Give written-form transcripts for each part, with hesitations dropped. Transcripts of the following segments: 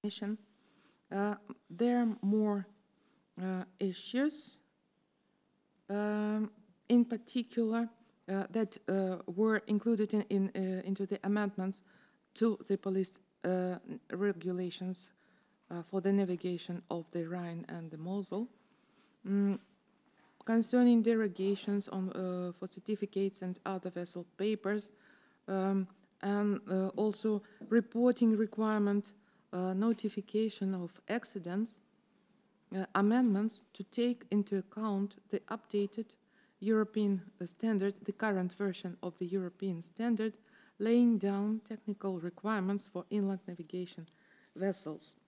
There are more issues, in particular, that were included into the amendments to the police regulations for the navigation of the Rhine and the Mosel, concerning derogations for certificates and other vessel papers, and also reporting requirement, notification of accidents, amendments to take into account the updated European standard, the current version of the European standard, laying down technical requirements for inland navigation vessels.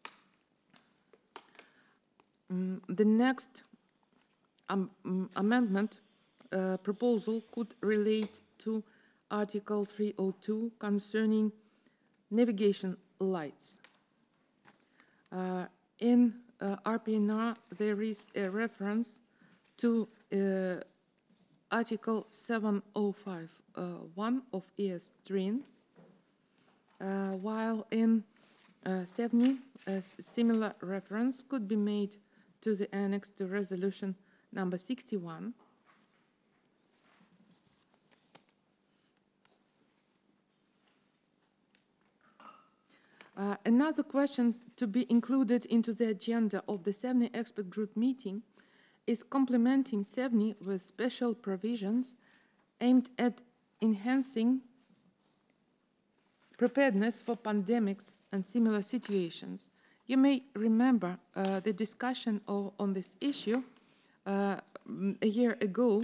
The next amendment proposal could relate to Article 302 concerning navigation lights. In RPNR, there is a reference to Article 705(1) of ES TRIN, while in SEVNI, a similar reference could be made to the annex to resolution number 61. Another question to be included into the agenda of the SEVNI expert group meeting is complementing SEVNI with special provisions aimed at enhancing preparedness for pandemics and similar situations. You may remember the discussion on this issue a year ago.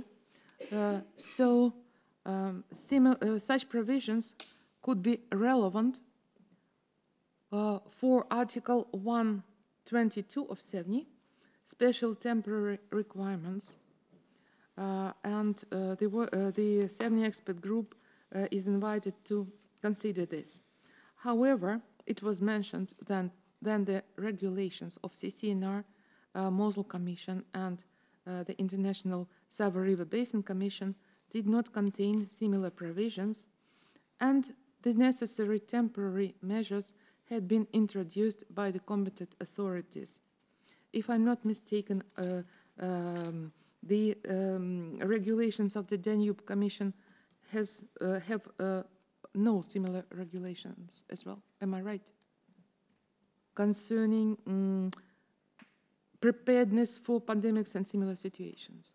Such provisions could be relevant for Article 122 of SEVNI, special temporary requirements, and the SEVNI expert group is invited to consider this. However, it was mentioned that then the regulations of CCNR, Mosel Commission, and the International Sava River Basin Commission did not contain similar provisions, and the necessary temporary measures had been introduced by the competent authorities. If I'm not mistaken, the regulations of the Danube Commission have no similar regulations as well. Am I right? Concerning preparedness for pandemics and similar situations.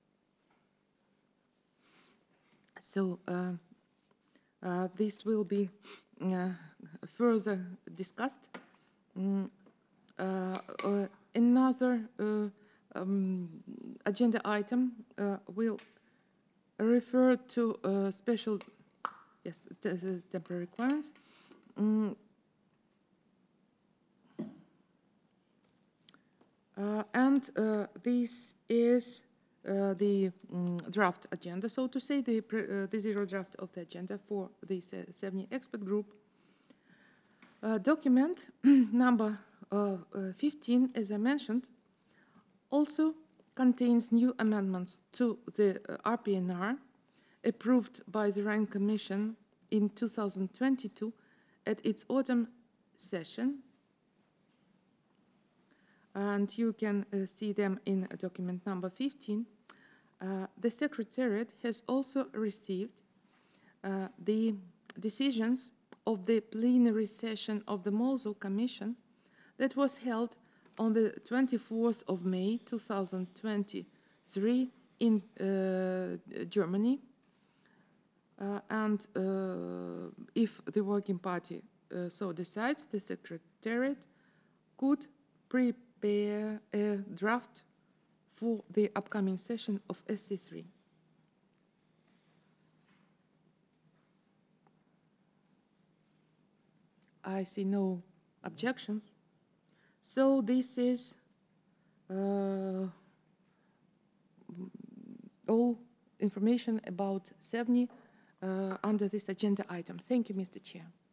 So this will be further discussed. Another agenda item will refer to special, temporary requirements. This is the draft agenda, so to say, the zero draft of the agenda for the SEVNI expert group. Document number 15, as I mentioned, also contains new amendments to the RPNR approved by the Rhine Commission in 2022 at its autumn session. And you can see them in document number 15. The Secretariat has also received the decisions of the plenary session of the Mosel Commission that was held on the 24th of May 2023 in Germany. If the working party so decides, the Secretariat could prepare a draft for the upcoming session of SC3. I see no objections. So this is all information about SEVNI under this agenda item. Thank you, Mr. Chair.